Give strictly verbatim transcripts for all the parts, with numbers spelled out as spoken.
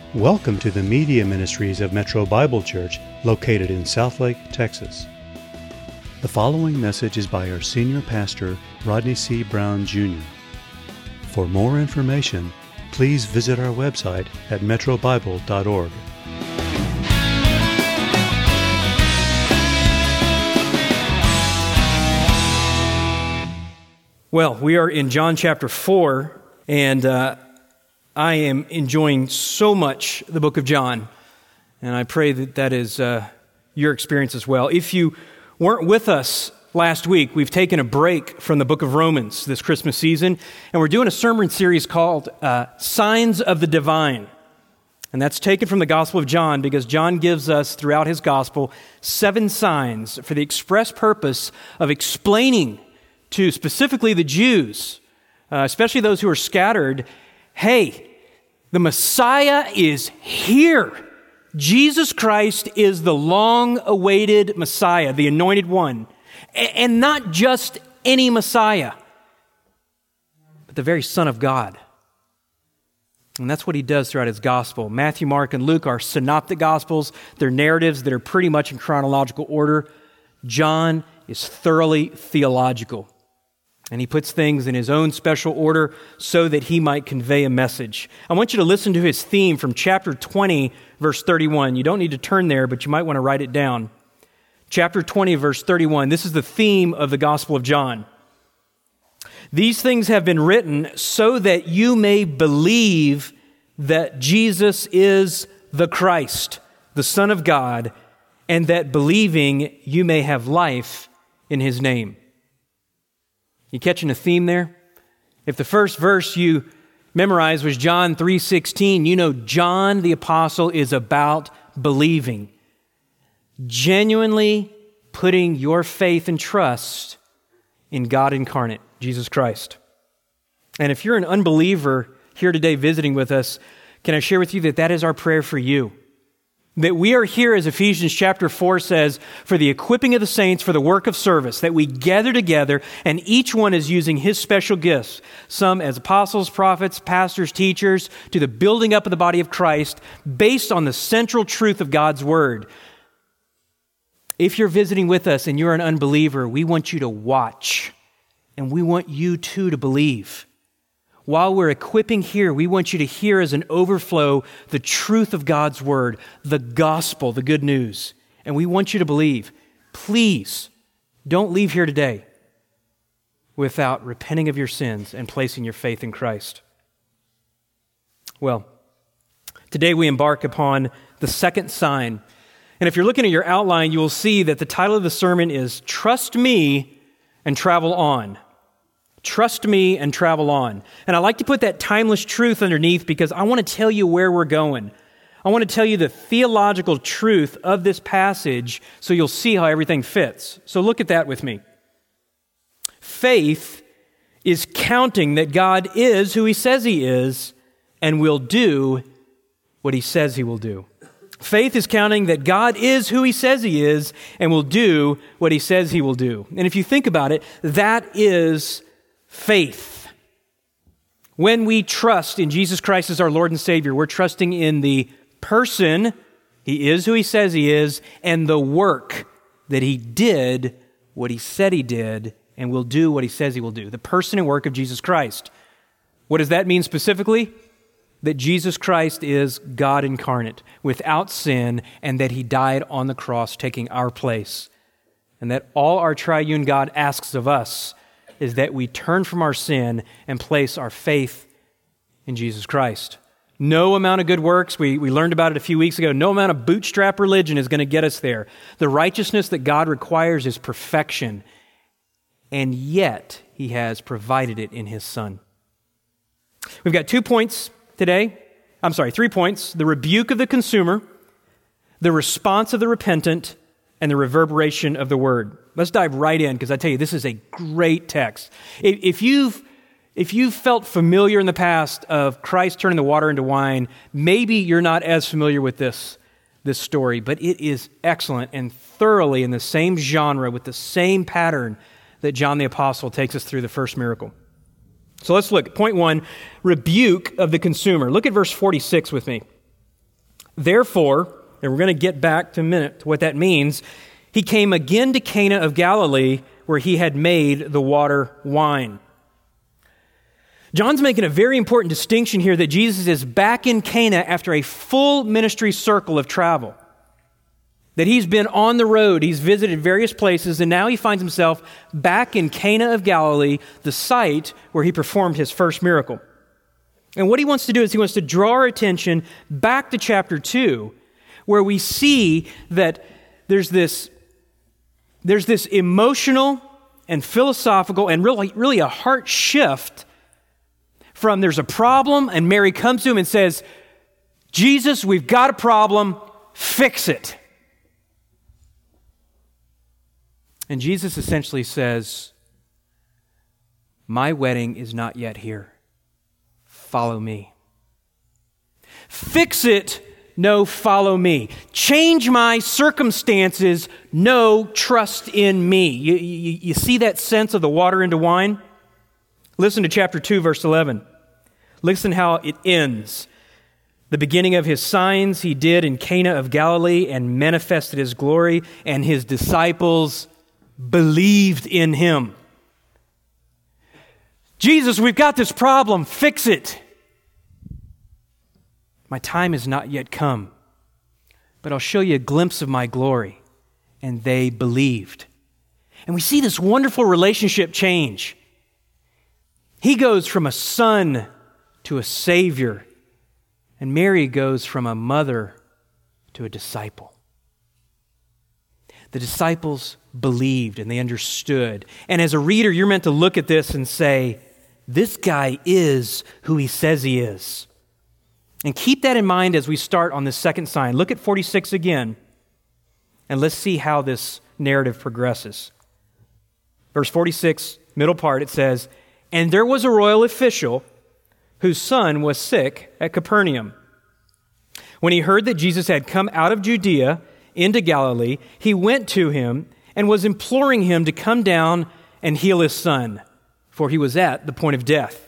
Welcome to the Media Ministries of Metro Bible Church, located in Southlake, Texas. The following message is by our senior pastor, Rodney C. Brown, Junior For more information, please visit our website at metro bible dot org. Well, we are in John chapter four, and uh, I am enjoying so much the book of John, and I pray that that is uh, your experience as well. If you weren't with us last week, we've taken a break from the book of Romans this Christmas season, and we're doing a sermon series called uh, Signs of the Divine. And that's taken from the Gospel of John because John gives us throughout his Gospel seven signs for the express purpose of explaining to specifically the Jews, uh, especially those who are scattered, hey, the Messiah is here. Jesus Christ is the long-awaited Messiah, the anointed one. And not just any Messiah, but the very Son of God. And that's what he does throughout his gospel. Matthew, Mark, and Luke are synoptic gospels. They're narratives that are pretty much in chronological order. John is thoroughly theological. And he puts things in his own special order so that he might convey a message. I want you to listen to his theme from chapter twenty, verse thirty-one. You don't need to turn there, but you might want to write it down. Chapter twenty, verse thirty-one. This is the theme of the Gospel of John. These things have been written so that you may believe that Jesus is the Christ, the Son of God, and that believing you may have life in his name. You catching a theme there? If the first verse you memorized was John three sixteen, you know John the Apostle is about believing. Genuinely putting your faith and trust in God incarnate, Jesus Christ. And if you're an unbeliever here today visiting with us, can I share with you that that is our prayer for you? That we are here, as Ephesians chapter four says, for the equipping of the saints for the work of service, that we gather together and each one is using his special gifts, some as apostles, prophets, pastors, teachers, to the building up of the body of Christ based on the central truth of God's word. If you're visiting with us and you're an unbeliever, we want you to watch and we want you too to believe. While we're equipping here, we want you to hear as an overflow the truth of God's word, the gospel, the good news. And we want you to believe. Please don't leave here today without repenting of your sins and placing your faith in Christ. Well, today we embark upon the second sign. And if you're looking at your outline, you will see that the title of the sermon is Trust Me and Travel On. Trust me and travel on. And I like to put that timeless truth underneath because I want to tell you where we're going. I want to tell you the theological truth of this passage so you'll see how everything fits. So look at that with me. Faith is counting that God is who he says he is and will do what he says he will do. Faith is counting that God is who he says he is and will do what he says he will do. And if you think about it, that is faith. When we trust in Jesus Christ as our Lord and Savior, we're trusting in the person, he is who he says he is, and the work that he did what he said he did and will do what he says he will do. The person and work of Jesus Christ. What does that mean specifically? That Jesus Christ is God incarnate, without sin, and that he died on the cross taking our place. And that all our triune God asks of us is that we turn from our sin and place our faith in Jesus Christ. No amount of good works, we, we learned about it a few weeks ago, no amount of bootstrap religion is going to get us there. The righteousness that God requires is perfection, and yet he has provided it in his Son. We've got two points today. I'm sorry, three points. The rebuke of the consumer, the response of the repentant, and the reverberation of the word. Let's dive right in because I tell you, this is a great text. If you've if you've felt familiar in the past of Christ turning the water into wine, maybe you're not as familiar with this, this story, but it is excellent and thoroughly in the same genre with the same pattern that John the Apostle takes us through the first miracle. So let's look. Point one, rebuke of the consumer. Look at verse forty-six with me. Therefore, and we're going to get back to a minute to what that means, he came again to Cana of Galilee, where he had made the water wine. John's making a very important distinction here that Jesus is back in Cana after a full ministry circle of travel. That he's been on the road, he's visited various places, and now he finds himself back in Cana of Galilee, the site where he performed his first miracle. And what he wants to do is he wants to draw our attention back to chapter two, where we see that there's this, there's this emotional and philosophical and really, really a heart shift from there's a problem, and Mary comes to him and says, Jesus, we've got a problem, fix it. And Jesus essentially says, my wedding is not yet here. Follow me. Fix it, no, follow me. Change my circumstances, no, trust in me. You, you, you see that sense of the water into wine? Listen to chapter two, verse eleven. Listen how it ends. The beginning of his signs he did in Cana of Galilee and manifested his glory, and his disciples believed in him. Jesus, we've got this problem, fix it. My time has not yet come, but I'll show you a glimpse of my glory. And they believed. And we see this wonderful relationship change. He goes from a son to a savior, and Mary goes from a mother to a disciple. The disciples believed and they understood. And as a reader, you're meant to look at this and say, this guy is who he says he is. And keep that in mind as we start on this second sign. Look at forty-six again, and let's see how this narrative progresses. Verse forty-six, middle part, it says, and there was a royal official whose son was sick at Capernaum. When he heard that Jesus had come out of Judea into Galilee, he went to him and was imploring him to come down and heal his son, for he was at the point of death.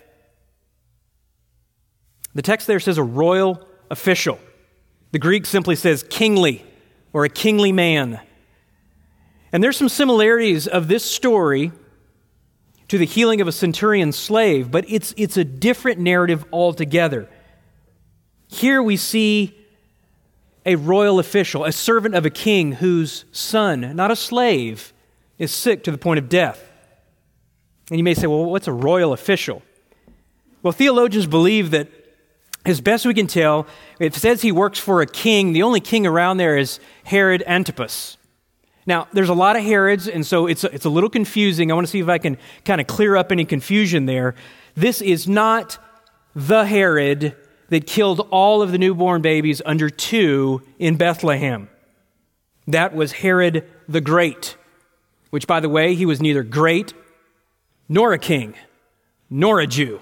The text there says a royal official. The Greek simply says kingly, or a kingly man. And there's some similarities of this story to the healing of a centurion's slave, but it's, it's a different narrative altogether. Here we see a royal official, a servant of a king whose son, not a slave, is sick to the point of death. And you may say, well, what's a royal official? Well, theologians believe that, as best we can tell, it says he works for a king. The only king around there is Herod Antipas. Now, there's a lot of Herods, and so it's a, it's a little confusing. I want to see if I can kind of clear up any confusion there. This is not the Herod that killed all of the newborn babies under two in Bethlehem. That was Herod the Great, which, by the way, he was neither great nor a king, nor a Jew.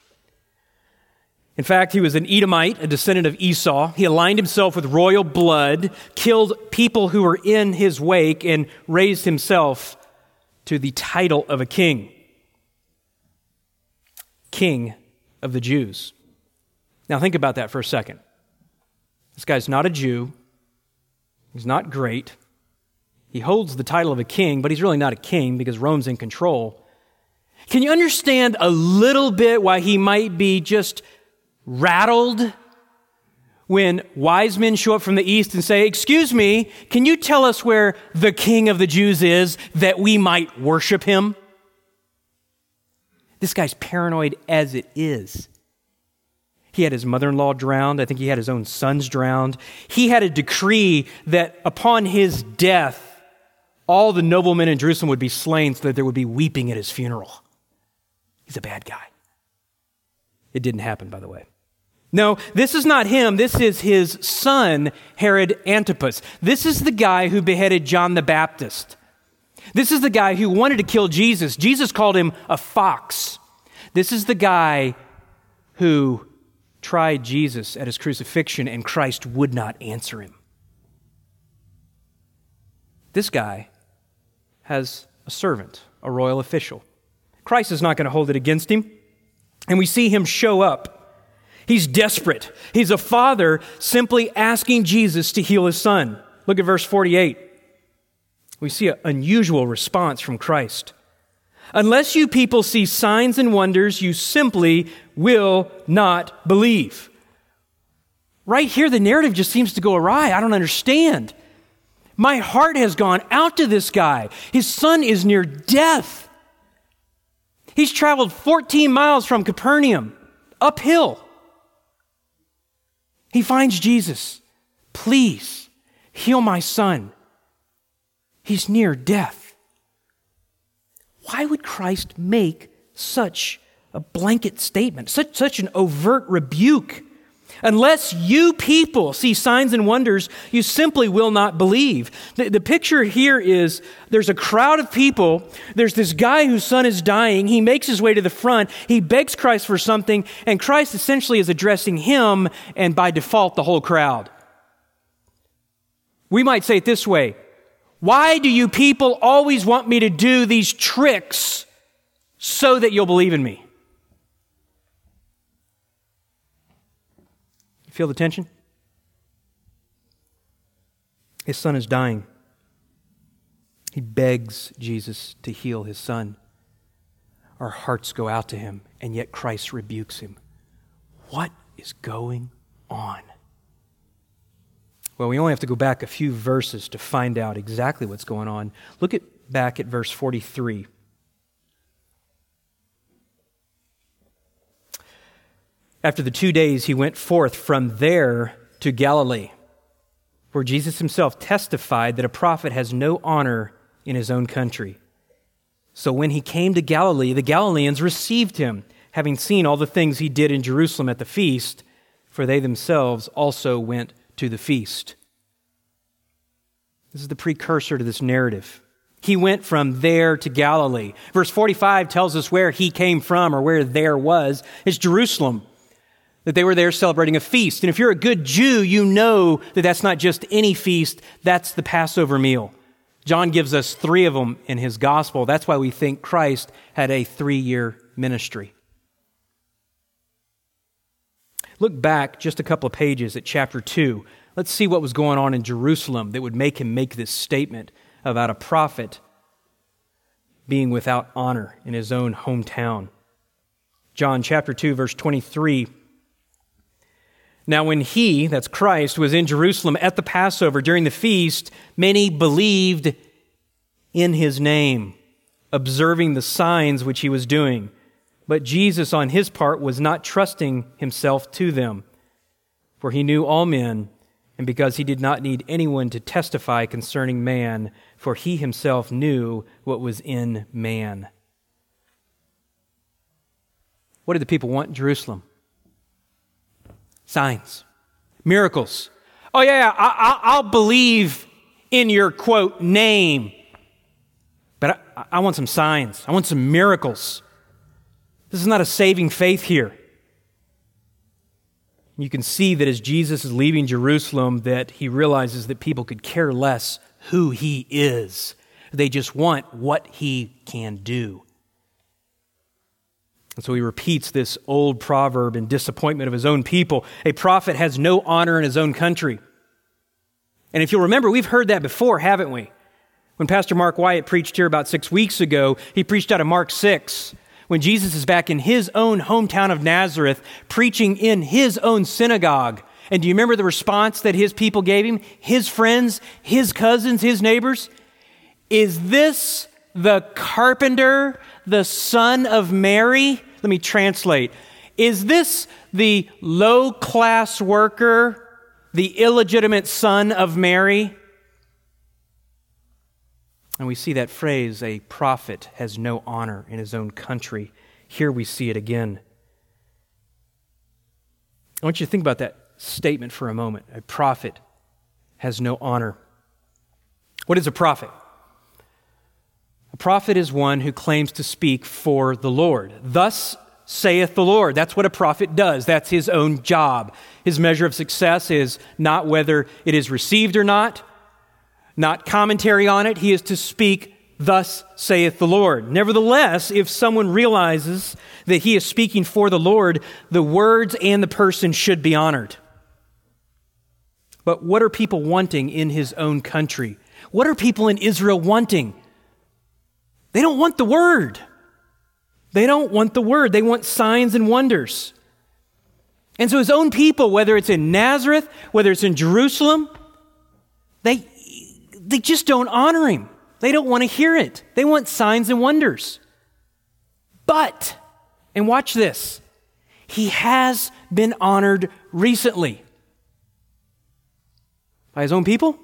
In fact, he was an Edomite, a descendant of Esau. He aligned himself with royal blood, killed people who were in his wake, and raised himself to the title of a king. King of the Jews. Now think about that for a second. This guy's not a Jew. He's not great. He holds the title of a king, but he's really not a king because Rome's in control. Can you understand a little bit why he might be just rattled when wise men show up from the east and say, excuse me, can you tell us where the King of the Jews is that we might worship him? This guy's paranoid as it is. He had his mother-in-law drowned. I think he had his own sons drowned. He had a decree that upon his death, all the noblemen in Jerusalem would be slain so that there would be weeping at his funeral. He's a bad guy. It didn't happen, by the way. No, this is not him. This is his son, Herod Antipas. This is the guy who beheaded John the Baptist. This is the guy who wanted to kill Jesus. Jesus called him a fox. This is the guy who tried Jesus at his crucifixion, and Christ would not answer him. This guy has a servant, a royal official. Christ is not going to hold it against him. And we see him show up. He's desperate. He's a father simply asking Jesus to heal his son. Look at verse forty-eight. We see an unusual response from Christ. Unless you people see signs and wonders, you simply will not believe. Right here, the narrative just seems to go awry. I don't understand. My heart has gone out to this guy. His son is near death. He's traveled fourteen miles from Capernaum, uphill. He finds Jesus. Please, heal my son. He's near death. Why would Christ make such a blanket statement, such, such an overt rebuke? Unless you people see signs and wonders, you simply will not believe. The, the picture here is there's a crowd of people. There's this guy whose son is dying. He makes his way to the front. He begs Christ for something, and Christ essentially is addressing him and by default the whole crowd. We might say it this way. Why do you people always want me to do these tricks so that you'll believe in me? Feel the tension? His son is dying. He begs Jesus to heal his son. Our hearts go out to him, and yet Christ rebukes him. What is going on? Well, we only have to go back a few verses to find out exactly what's going on. Look at back at verse forty-three. After the two days, he went forth from there to Galilee, where Jesus himself testified that a prophet has no honor in his own country. So when he came to Galilee, the Galileans received him, having seen all the things he did in Jerusalem at the feast, for they themselves also went to the feast. This is the precursor to this narrative. He went from there to Galilee. Verse forty-five tells us where he came from, or where there was. It's Jerusalem. That they were there celebrating a feast. And if you're a good Jew, you know that that's not just any feast, that's the Passover meal. John gives us three of them in his gospel. That's why we think Christ had a three-year ministry. Look back just a couple of pages at chapter two. Let's see what was going on in Jerusalem that would make him make this statement about a prophet being without honor in his own hometown. John chapter two, verse twenty-three. Now when he, that's Christ, was in Jerusalem at the Passover during the feast, many believed in his name, observing the signs which he was doing. But Jesus, on his part, was not trusting himself to them, for he knew all men, and because he did not need anyone to testify concerning man, for he himself knew what was in man. What did the people want in Jerusalem? Signs, miracles. Oh yeah, I, I, I'll believe in your, quote, name. But I, I want some signs. I want some miracles. This is not a saving faith here. You can see that as Jesus is leaving Jerusalem, that he realizes that people could care less who he is. They just want what he can do. And so he repeats this old proverb in disappointment of his own people. A prophet has no honor in his own country. And if you'll remember, we've heard that before, haven't we? When Pastor Mark Wyatt preached here about six weeks ago, he preached out of Mark six, when Jesus is back in his own hometown of Nazareth, preaching in his own synagogue. And do you remember the response that his people gave him? His friends, his cousins, his neighbors? Is this the carpenter, the son of Mary? Let me translate. Is this the low-class worker, the illegitimate son of Mary? And we see that phrase, a prophet has no honor in his own country. Here we see it again. I want you to think about that statement for a moment. A prophet has no honor. What is a prophet? A prophet is one who claims to speak for the Lord. Thus saith the Lord. That's what a prophet does. That's his own job. His measure of success is not whether it is received or not, not commentary on it. He is to speak, thus saith the Lord. Nevertheless, if someone realizes that he is speaking for the Lord, the words and the person should be honored. But what are people wanting in his own country? What are people in Israel wanting? They don't want the word. They don't want the word. They want signs and wonders. And so his own people, whether it's in Nazareth, whether it's in Jerusalem, they, they just don't honor him. They don't want to hear it. They want signs and wonders. But, and watch this, he has been honored recently. By his own people?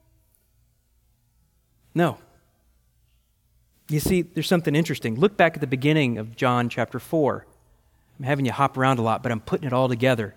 No. You see, there's something interesting. Look back at the beginning of John chapter four. I'm having you hop around a lot, but I'm putting it all together.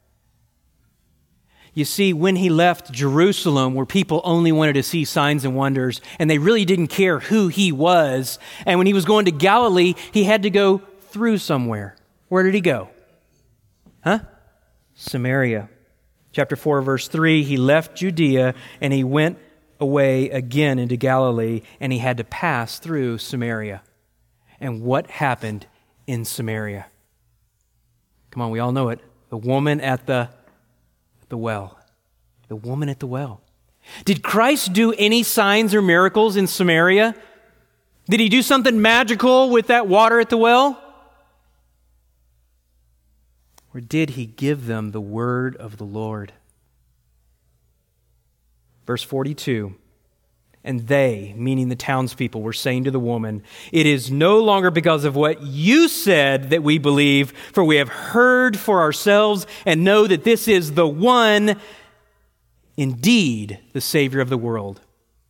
You see, when he left Jerusalem, where people only wanted to see signs and wonders, and they really didn't care who he was, and when he was going to Galilee, he had to go through somewhere. Where did he go? Huh? Samaria. Chapter four, verse three, he left Judea, and he went away again into Galilee, and he had to pass through Samaria. And what happened in Samaria? Come on, we all know it. The woman at the, the well. The woman at the well. Did Christ do any signs or miracles in Samaria? Did he do something magical with that water at the well? Or did he give them the word of the Lord? Verse forty-two, and they, meaning the townspeople, were saying to the woman, "It is no longer because of what you said that we believe, for we have heard for ourselves and know that this is the one, indeed, the Savior of the world."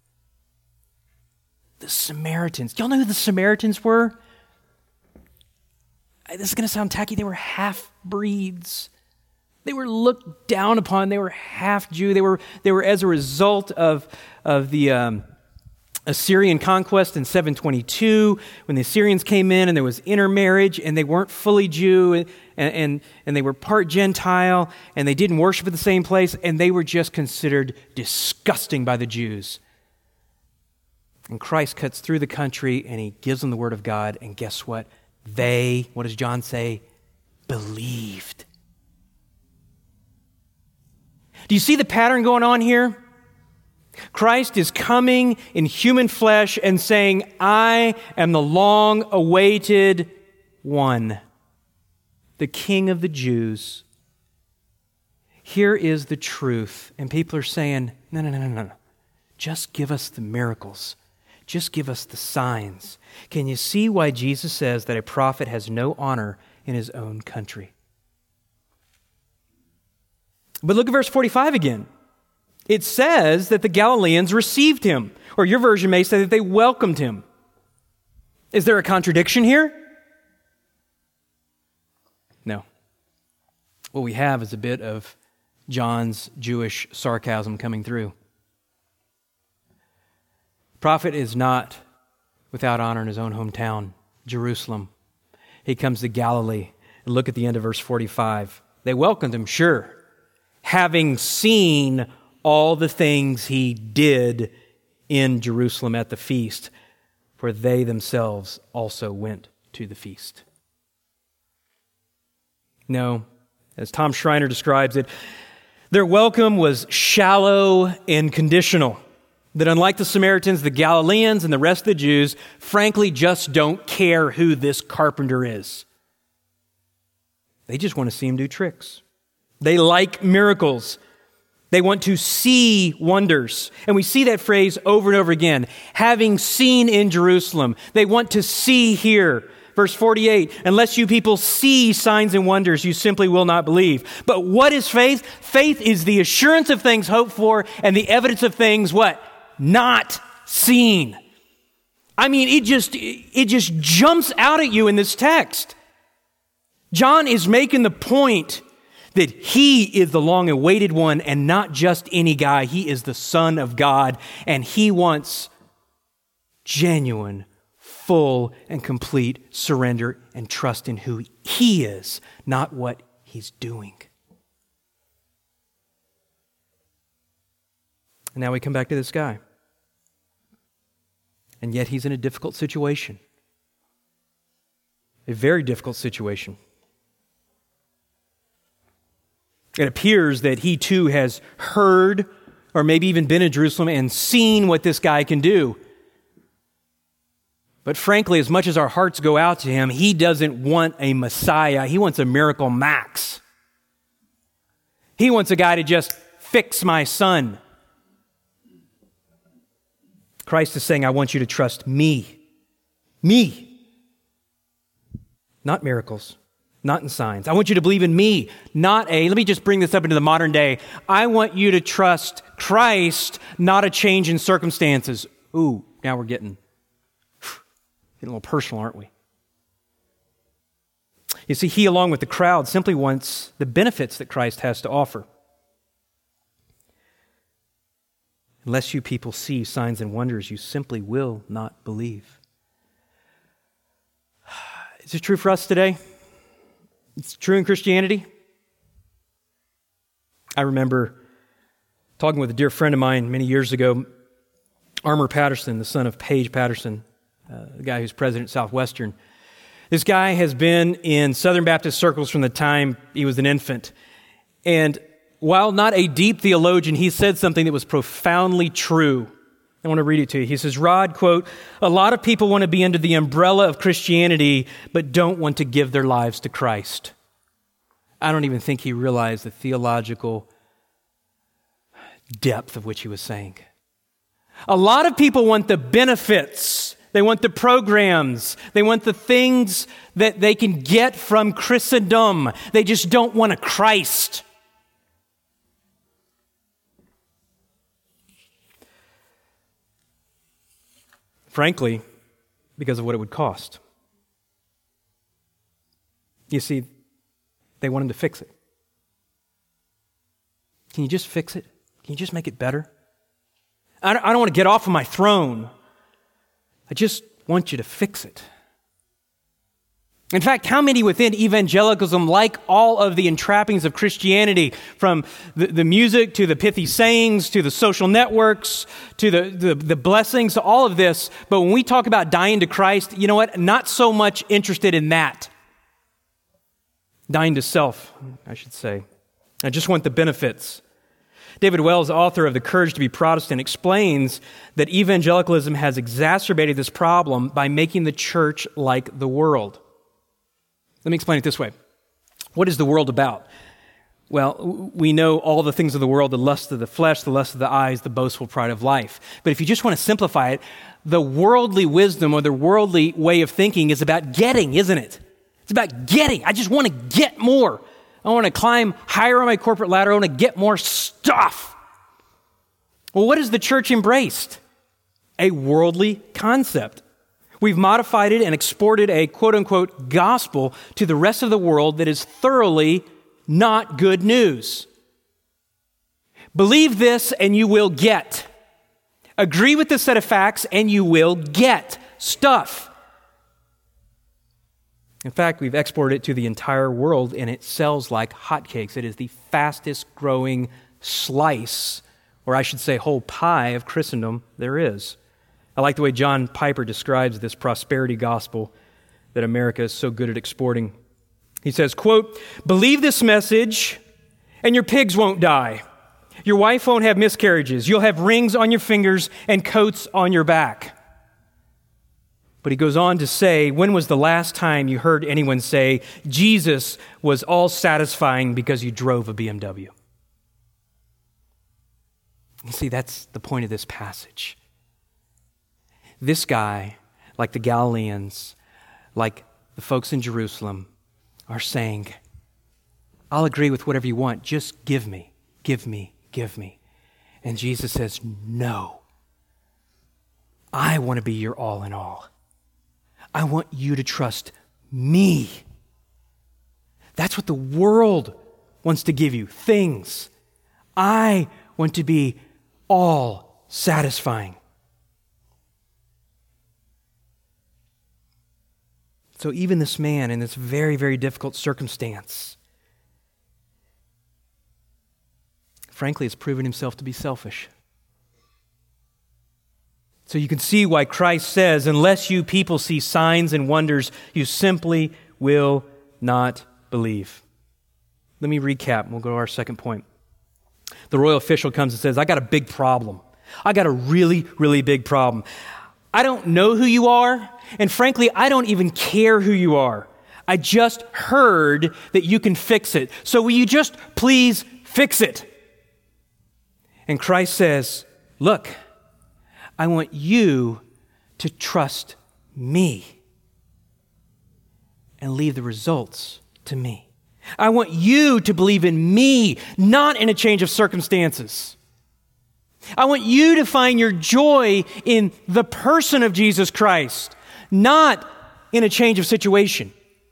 The Samaritans. Y'all know who the Samaritans were? This is going to sound tacky. They were half-breeds. They were looked down upon. They were half-Jew. They were, they were as a result of, of the um, Assyrian conquest in seven twenty-two, when the Assyrians came in and there was intermarriage, and they weren't fully Jew, and, and, and they were part Gentile, and they didn't worship at the same place, and they were just considered disgusting by the Jews. And Christ cuts through the country, and he gives them the word of God, and guess what? They, what does John say? Believed. Do you see the pattern going on here? Christ is coming in human flesh and saying, "I am the long-awaited one, the King of the Jews." Here is the truth. And people are saying, no, no, no, no, no. Just give us the miracles. Just give us the signs. Can you see why Jesus says that a prophet has no honor in his own country? But look at verse forty-five again. It says that the Galileans received him, or your version may say that they welcomed him. Is there a contradiction here? No. What we have is a bit of John's Jewish sarcasm coming through. Prophet is not without honor in his own hometown, Jerusalem. He comes to Galilee. And look at the end of verse forty-five. They welcomed him, sure, having seen all the things he did in Jerusalem at the feast, for they themselves also went to the feast. No, as Tom Schreiner describes it, their welcome was shallow and conditional. That unlike the Samaritans, the Galileans and the rest of the Jews, frankly, just don't care who this carpenter is. They just want to see him do tricks. They like miracles. They want to see wonders. And we see that phrase over and over again. Having seen in Jerusalem. They want to see here. Verse forty-eight, unless you people see signs and wonders, you simply will not believe. But what is faith? Faith is the assurance of things hoped for and the evidence of things, what? Not seen. I mean, it just, it just jumps out at you in this text. John is making the point that he is the long-awaited one and not just any guy. He is the Son of God, and he wants genuine, full, and complete surrender and trust in who he is, not what he's doing. And now we come back to this guy. And yet he's in a difficult situation. a very difficult situation. It appears that he too has heard or maybe even been in Jerusalem and seen what this guy can do. But frankly, as much as our hearts go out to him, he doesn't want a Messiah. He wants a miracle max. He wants a guy to just fix my son. Christ is saying, I want you to trust me. Me. Not miracles. Not in signs. I want you to believe in me, not a, let me just bring this up into the modern day. I want you to trust Christ, not a change in circumstances. Ooh, now we're getting, getting a little personal, aren't we? You see, he, along with the crowd, simply wants the benefits that Christ has to offer. Unless you people see signs and wonders, you simply will not believe. Is it true for us today? It's true in Christianity. I remember talking with a dear friend of mine many years ago, Armour Patterson, the son of Paige Patterson, uh, the guy who's president of Southwestern. This guy has been in Southern Baptist circles from the time he was an infant. And while not a deep theologian, he said something that was profoundly true. I want to read it to you. He says, Rod, quote, a lot of people want to be under the umbrella of Christianity, but don't want to give their lives to Christ. I don't even think he realized the theological depth of which he was saying. A lot of people want the benefits. They want the programs. They want the things that they can get from Christendom. They just don't want a Christ. Frankly, because of what it would cost. You see, they want him to fix it. Can you just fix it? Can you just make it better? I don't, I don't want to get off of my throne. I just want you to fix it. In fact, how many within evangelicalism like all of the entrappings of Christianity, from the, the music to the pithy sayings to the social networks to the, the, the blessings to all of this, but when we talk about dying to Christ, you know what? Not so much interested in that. Dying to self, I should say. I just want the benefits. David Wells, author of The Courage to be Protestant, explains that evangelicalism has exacerbated this problem by making the church like the world. Let me explain it this way. What is the world about? Well, we know all the things of the world, the lust of the flesh, the lust of the eyes, the boastful pride of life. But if you just want to simplify it, the worldly wisdom or the worldly way of thinking is about getting, isn't it? It's about getting. I just want to get more. I want to climb higher on my corporate ladder. I want to get more stuff. Well, what has the church embraced? A worldly concept. We've modified it and exported a quote-unquote gospel to the rest of the world that is thoroughly not good news. Believe this and you will get. Agree with this set of facts and you will get stuff. In fact, we've exported it to the entire world and it sells like hotcakes. It is the fastest growing slice, or I should say whole pie of Christendom there is. I like the way John Piper describes this prosperity gospel that America is so good at exporting. He says, quote, believe this message and your pigs won't die. Your wife won't have miscarriages. You'll have rings on your fingers and coats on your back. But he goes on to say, when was the last time you heard anyone say, Jesus was all satisfying because you drove a B M W? You see, that's the point of this passage. This guy, like the Galileans, like the folks in Jerusalem, are saying, I'll agree with whatever you want. Just give me, give me, give me. And Jesus says, no. I want to be your all in all. I want you to trust me. That's what the world wants to give you, things. I want to be all satisfying. So even this man in this very, very difficult circumstance, frankly, has proven himself to be selfish. So you can see why Christ says, unless you people see signs and wonders, you simply will not believe. Let me recap, and we'll go to our second point. The royal official comes and says, I got a big problem. I got a really, really big problem. I don't know who you are, and frankly, I don't even care who you are. I just heard that you can fix it. So will you just please fix it? And Christ says, look, I want you to trust me and leave the results to me. I want you to believe in me, not in a change of circumstances. I want you to find your joy in the person of Jesus Christ, not in a change of situation.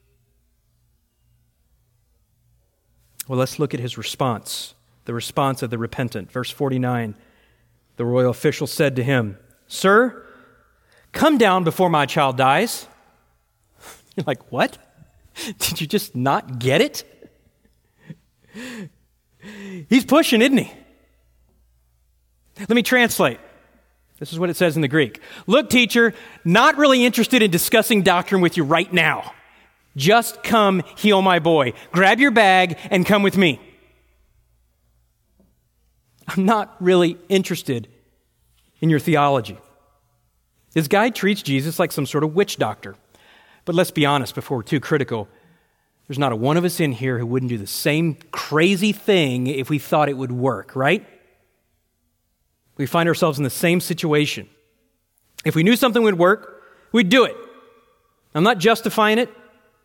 Well, let's look at his response, the response of the repentant. Verse forty-nine, the royal official said to him, Sir, come down before my child dies. You're like, what? Did you just not get it? He's pushing, isn't he? Let me translate. This is what it says in the Greek. Look, teacher, not really interested in discussing doctrine with you right now. Just come heal my boy. Grab your bag and come with me. I'm not really interested in your theology. This guy treats Jesus like some sort of witch doctor. But let's be honest before we're too critical. There's not a one of us in here who wouldn't do the same crazy thing if we thought it would work, right? We find ourselves in the same situation. If we knew something would work, we'd do it. I'm not justifying it.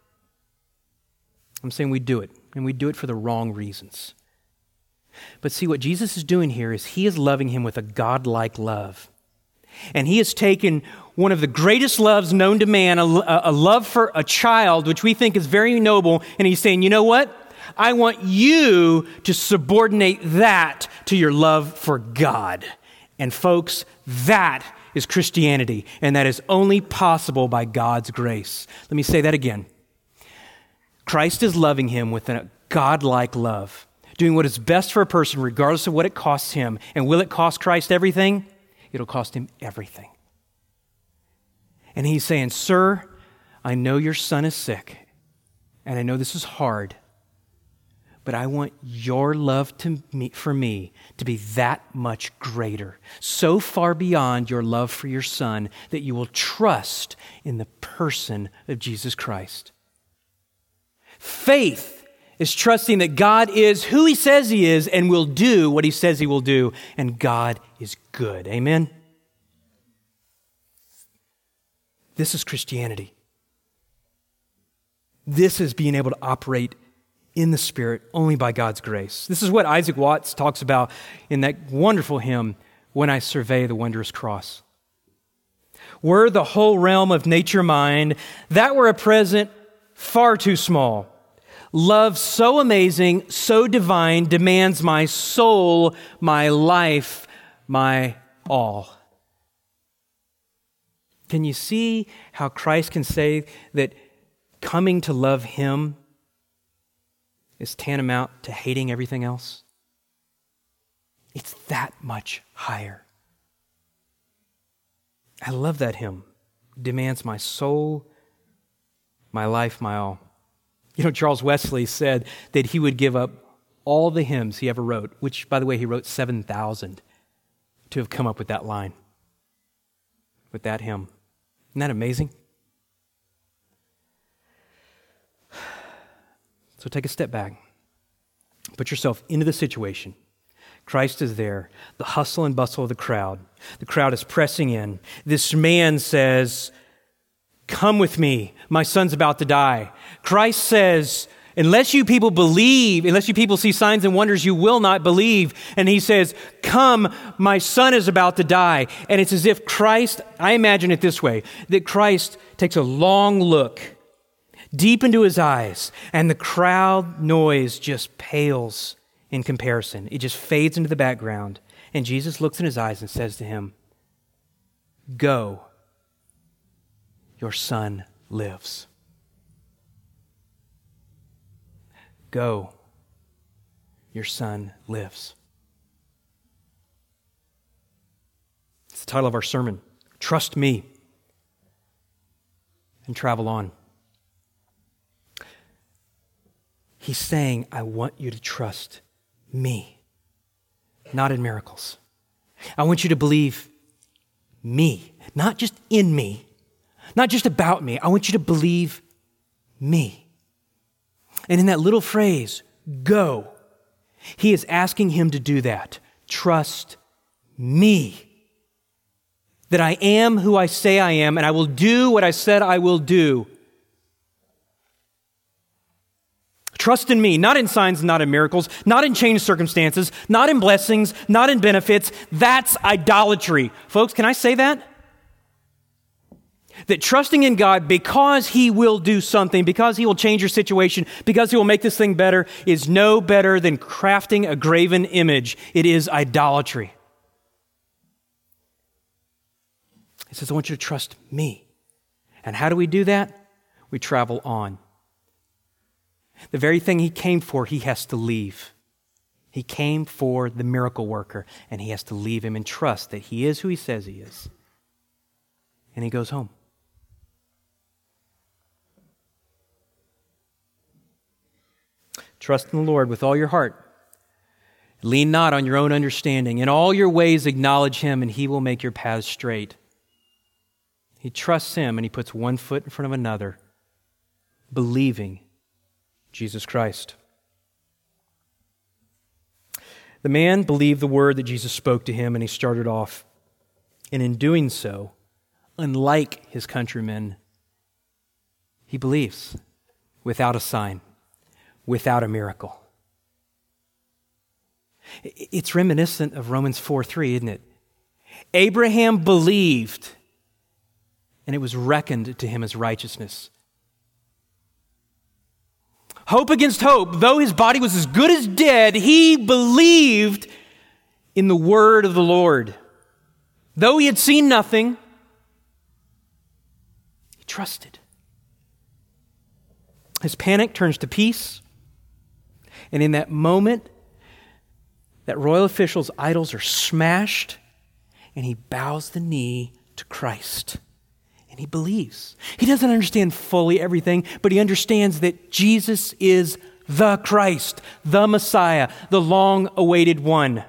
I'm saying we'd do it, and we'd do it for the wrong reasons. But see, what Jesus is doing here is he is loving him with a God-like love. And he has taken one of the greatest loves known to man, a, a love for a child, which we think is very noble, and he's saying, you know what? I want you to subordinate that to your love for God. And folks, that is Christianity, and that is only possible by God's grace. Let me say that again. Christ is loving him with a God-like love, doing what is best for a person regardless of what it costs him. And will it cost Christ everything? It'll cost him everything. And he's saying, Sir, I know your son is sick, and I know this is hard, but I want your love to me, for me to be that much greater, so far beyond your love for your son that you will trust in the person of Jesus Christ. Faith is trusting that God is who he says he is and will do what he says he will do, and God is good. Amen? This is Christianity. This is being able to operate in the Spirit only by God's grace. This is what Isaac Watts talks about in that wonderful hymn, When I Survey the Wondrous Cross. Were the whole realm of nature mine, that were a present far too small. Love so amazing, so divine, demands my soul, my life, my all. Can you see how Christ can say that coming to love him is tantamount to hating everything else? It's that much higher. I love that hymn. Demands my soul, my life, my all. You know, Charles Wesley said that he would give up all the hymns he ever wrote, which, by the way, he wrote seven thousand, to have come up with that line, with that hymn. Isn't that amazing? So take a step back. Put yourself into the situation. Christ is there. The hustle and bustle of the crowd. The crowd is pressing in. This man says, come with me. My son's about to die. Christ says, unless you people believe, unless you people see signs and wonders, you will not believe. And he says, come, my son is about to die. And it's as if Christ, I imagine it this way, that Christ takes a long look deep into his eyes, and the crowd noise just pales in comparison. It just fades into the background. And Jesus looks in his eyes and says to him, go, your son lives. Go, your son lives. It's the title of our sermon, Trust me and travel on. He's saying, I want you to trust me, not in miracles. I want you to believe me, not just in me, not just about me. I want you to believe me. And in that little phrase, go, he is asking him to do that. Trust me. That I am who I say I am, and I will do what I said I will do. Trust in me, not in signs, not in miracles, not in changed circumstances, not in blessings, not in benefits. That's idolatry. Folks, can I say that? That trusting in God because he will do something, because he will change your situation, because he will make this thing better, is no better than crafting a graven image. It is idolatry. He says, I want you to trust me. And how do we do that? We travel on. The very thing he came for, he has to leave. He came for the miracle worker, and he has to leave him and trust that he is who he says he is. And he goes home. Trust in the Lord with all your heart. Lean not on your own understanding. In all your ways acknowledge him, and he will make your paths straight. He trusts him, and he puts one foot in front of another, believing Jesus Christ. The man believed the word that Jesus spoke to him, and he started off. And in doing so, unlike his countrymen, he believes without a sign, without a miracle. It's reminiscent of Romans four three, isn't it? Abraham believed, and it was reckoned to him as righteousness. Hope against hope. Though his body was as good as dead, he believed in the word of the Lord. Though he had seen nothing, he trusted. His panic turns to peace. And in that moment, that royal official's idols are smashed, and he bows the knee to Christ. And he believes. He doesn't understand fully everything, but he understands that Jesus is the Christ, the Messiah, the long-awaited one.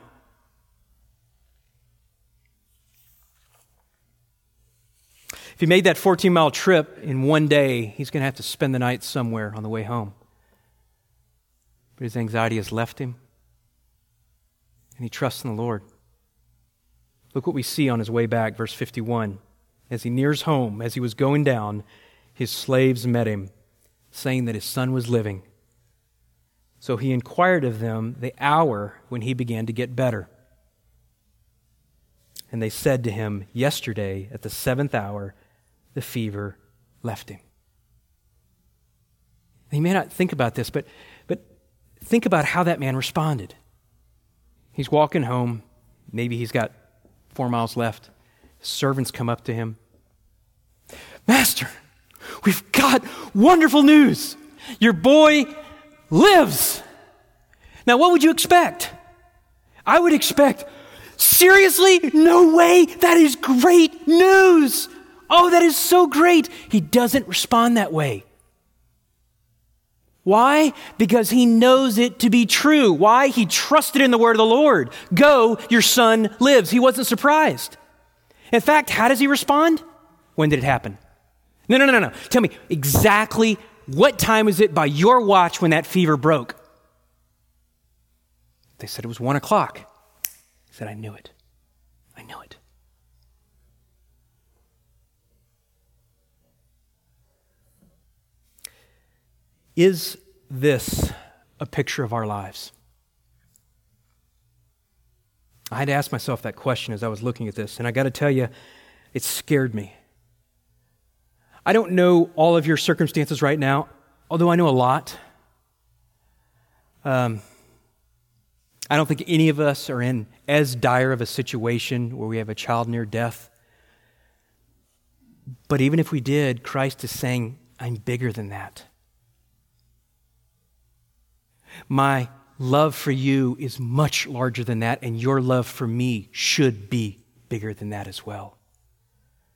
If he made that fourteen-mile trip in one day, he's going to have to spend the night somewhere on the way home. But his anxiety has left him, and he trusts in the Lord. Look what we see on his way back, verse fifty-one. As he nears home, as he was going down, his slaves met him, saying that his son was living. So he inquired of them the hour when he began to get better. And they said to him, yesterday at the seventh hour, the fever left him. And you may not think about this, but, but think about how that man responded. He's walking home. Maybe he's got four miles left. Servants come up to him. Master, we've got wonderful news. Your boy lives. Now, what would you expect? I would expect, seriously? No way. That is great news. Oh, that is so great. He doesn't respond that way. Why? Because he knows it to be true. Why? He trusted in the word of the Lord. Go, your son lives. He wasn't surprised. In fact, how does he respond? When did it happen? No, no, no, no. Tell me exactly what time was it by your watch when that fever broke? They said it was one o'clock. He said, I knew it. I knew it. Is this a picture of our lives? I had to ask myself that question as I was looking at this, and I got to tell you, it scared me. I don't know all of your circumstances right now, although I know a lot. Um, I don't think any of us are in as dire of a situation where we have a child near death. But even if we did, Christ is saying, I'm bigger than that. My love for you is much larger than that, and your love for me should be bigger than that as well.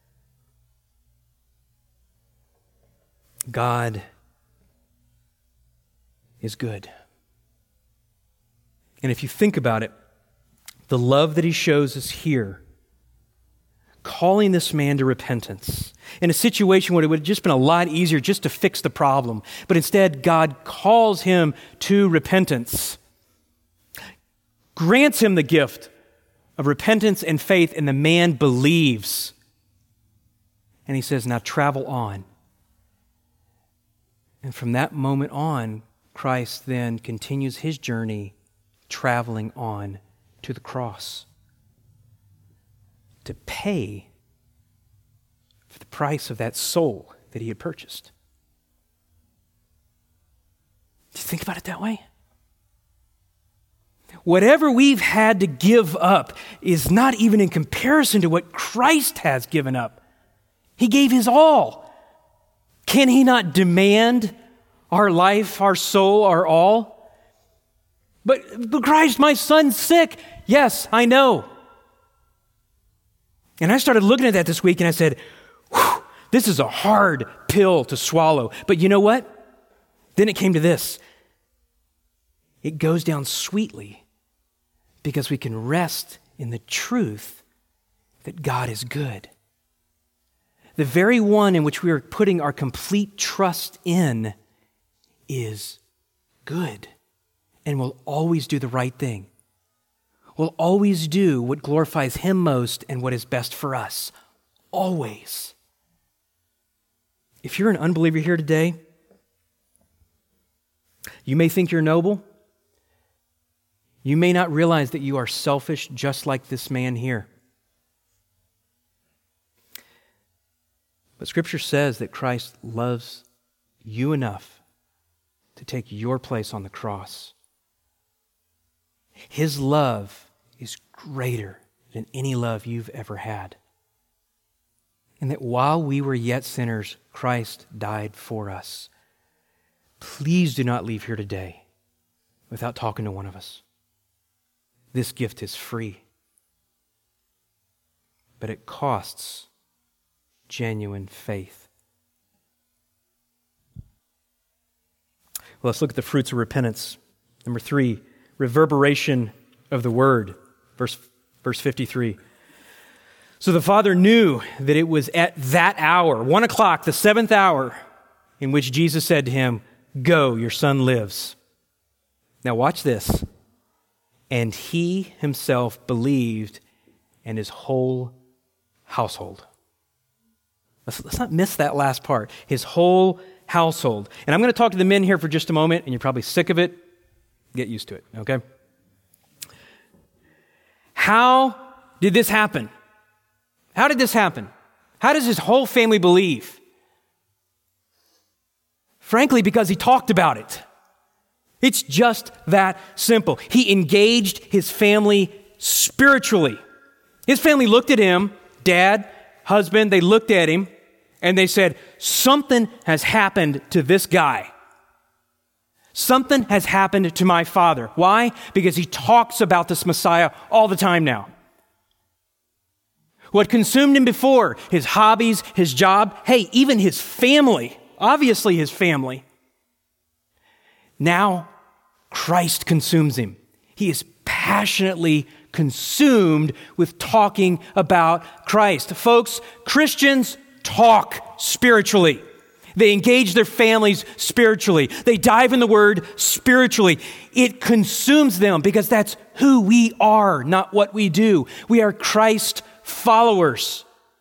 God is good. And if you think about it, the love that he shows us here, calling this man to repentance in a situation where it would have just been a lot easier just to fix the problem. But instead, God calls him to repentance, grants him the gift of repentance and faith, and the man believes. And he says, now travel on. And from that moment on, Christ then continues his journey traveling on to the cross to pay for the price of that soul that he had purchased. Do you think about it that way? Whatever we've had to give up is not even in comparison to what Christ has given up. He gave his all. Can he not demand our life, our soul, our all? But, but Christ, my son's sick. Yes, I know. And I started looking at that this week and I said, whew, this is a hard pill to swallow. But you know what? Then it came to this. It goes down sweetly because we can rest in the truth that God is good. The very one in which we are putting our complete trust in is good and will always do the right thing. Will always do what glorifies him most and what is best for us. Always. If you're an unbeliever here today, you may think you're noble. You may not realize that you are selfish just like this man here. But Scripture says that Christ loves you enough to take your place on the cross. His love is greater than any love you've ever had. And that while we were yet sinners, Christ died for us. Please do not leave here today without talking to one of us. This gift is free, but it costs genuine faith. Well, let's look at the fruits of repentance. Number three, reverberation of the word. Verse, verse fifty-three. So the father knew that it was at that hour, one o'clock, the seventh hour, in which Jesus said to him, "Go, your son lives." Now watch this. And he himself believed, and his whole household. Let's, let's not miss that last part. His whole household. And I'm going to talk to the men here for just a moment, and you're probably sick of it. Get used to it, okay? How did this happen? How did this happen? How does his whole family believe? Frankly, because he talked about it. It's just that simple. He engaged his family spiritually. His family looked at him, dad, husband, they looked at him, and they said, something has happened to this guy. Something has happened to my father. Why? Because he talks about this Messiah all the time now. What consumed him before, his hobbies, his job, hey, even his family, obviously his family. Now, Christ consumes him. He is passionately consumed with talking about Christ. Folks, Christians talk spiritually. They engage their families spiritually. They dive in the Word spiritually. It consumes them because that's who we are, not what we do. We are Christ followers.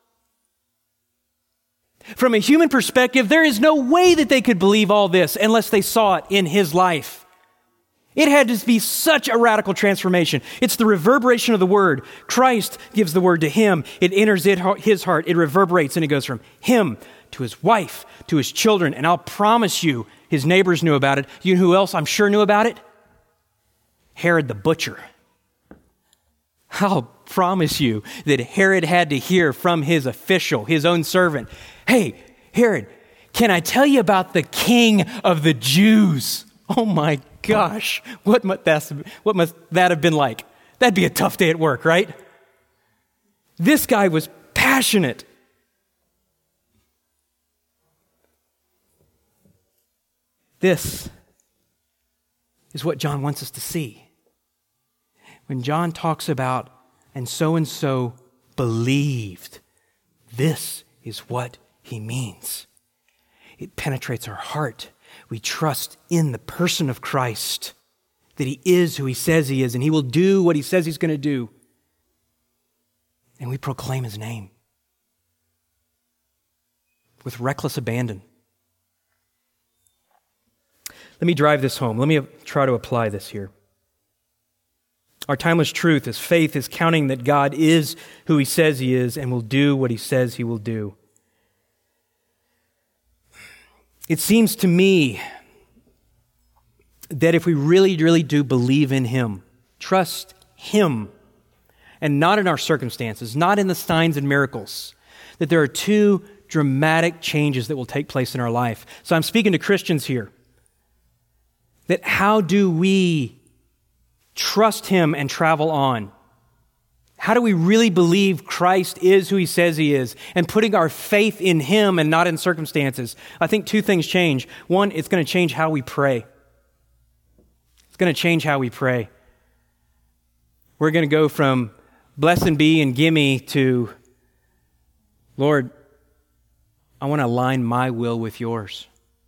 From a human perspective, there is no way that they could believe all this unless they saw it in his life. It had to be such a radical transformation. It's the reverberation of the Word. Christ gives the Word to him. It enters it, his heart. It reverberates, and it goes from him to his wife, to his children. And I'll promise you, his neighbors knew about it. You know who else I'm sure knew about it? Herod the butcher. I'll promise you that Herod had to hear from his official, his own servant, "Hey, Herod, can I tell you about the King of the Jews?" Oh my gosh, what must that, what must that have been like? That'd be a tough day at work, right? This guy was passionate. This is what John wants us to see. When John talks about, and so-and-so believed, this is what he means. It penetrates our heart. We trust in the person of Christ, that he is who he says he is, and he will do what he says he's going to do. And we proclaim his name with reckless abandon. Let me drive this home. Let me try to apply this here. Our timeless truth is faith is counting that God is who he says he is and will do what he says he will do. It seems to me that if we really, really do believe in him, trust him, and not in our circumstances, not in the signs and miracles, that there are two dramatic changes that will take place in our life. So I'm speaking to Christians here. That how do we trust him and travel on? How do we really believe Christ is who he says he is and putting our faith in him and not in circumstances? I think two things change. One, it's going to change how we pray. It's going to change how we pray. We're going to go from blessed be and gimme to, Lord, I want to align my will with yours.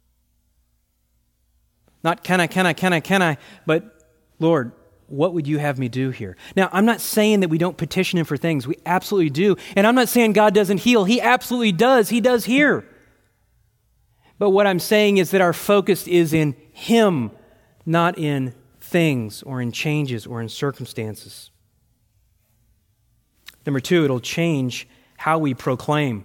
Not can I, can I, can I, can I, but Lord, what would you have me do here? Now, I'm not saying that we don't petition him for things. We absolutely do. And I'm not saying God doesn't heal. He absolutely does. He does here. But what I'm saying is that our focus is in him, not in things or in changes or in circumstances. Number two, it'll change how we proclaim.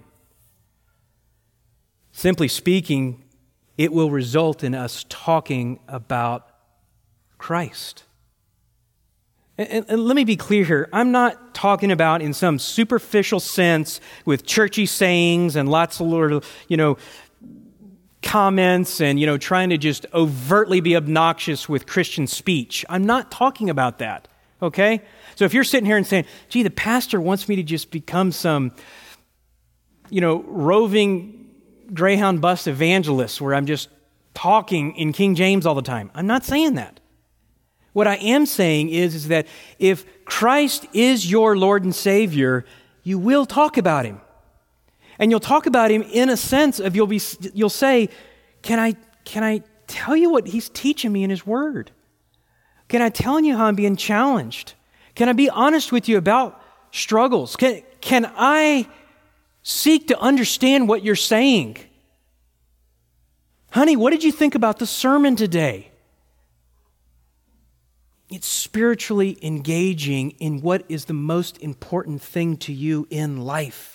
Simply speaking, it will result in us talking about Christ. And, and let me be clear here. I'm not talking about in some superficial sense with churchy sayings and lots of little, you know, comments and, you know, trying to just overtly be obnoxious with Christian speech. I'm not talking about that, okay? So if you're sitting here and saying, gee, the pastor wants me to just become some, you know, roving Greyhound bus evangelist where I'm just talking in King James all the time. I'm not saying that. What I am saying is, is that if Christ is your Lord and Savior, you will talk about him. And you'll talk about him in a sense of you'll be you'll say, can I can I tell you what he's teaching me in his word? Can I tell you how I'm being challenged? Can I be honest with you about struggles? Can can I seek to understand what you're saying? Honey, what did you think about the sermon today? It's spiritually engaging in what is the most important thing to you in life.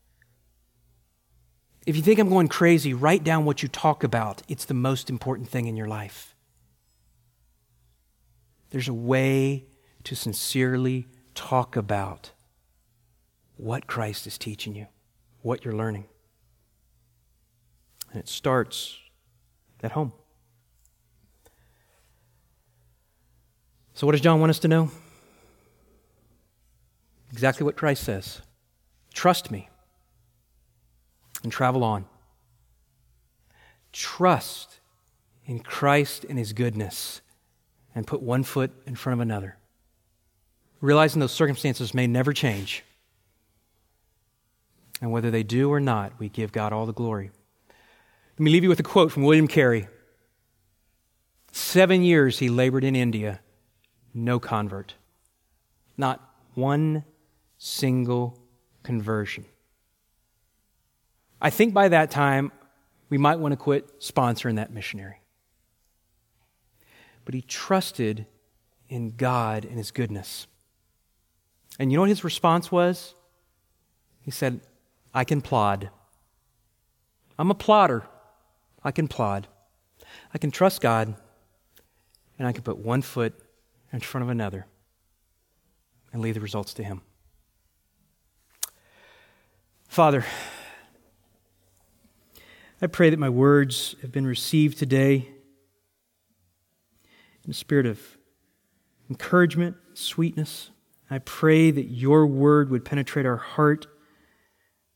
If you think I'm going crazy, write down what you talk about. It's the most important thing in your life. There's a way to sincerely talk about what Christ is teaching you, what you're learning. And it starts at home. So what does John want us to know? Exactly what Christ says. Trust me and travel on. Trust in Christ and his goodness and put one foot in front of another. Realizing those circumstances may never change. And whether they do or not, we give God all the glory. Let me leave you with a quote from William Carey. Seven years he labored in India. No convert. Not one single conversion. I think by that time, we might want to quit sponsoring that missionary. But he trusted in God and his goodness. And you know what his response was? He said, I can plod. I'm a plodder. I can plod. I can trust God, and I can put one foot in front of another and leave the results to him. Father, I pray that my words have been received today in a spirit of encouragement, sweetness. I pray that your word would penetrate our heart.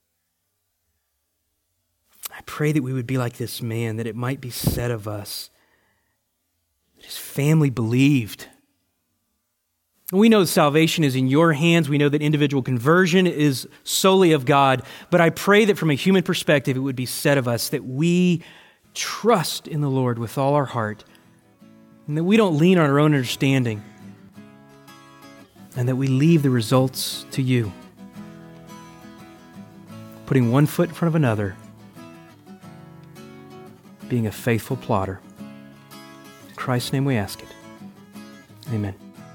I pray that we would be like this man, that it might be said of us His family believed. We know salvation is in your hands. We know that individual conversion is solely of God. But I pray that from a human perspective, it would be said of us that we trust in the Lord with all our heart, and that we don't lean on our own understanding, and that we leave the results to you, putting one foot in front of another, being a faithful plotter. In Christ's name we ask it. Amen.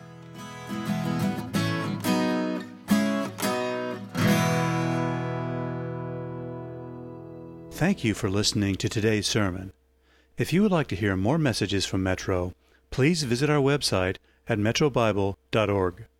Thank you for listening to today's sermon. If you would like to hear more messages from Metro, please visit our website at metro bible dot org.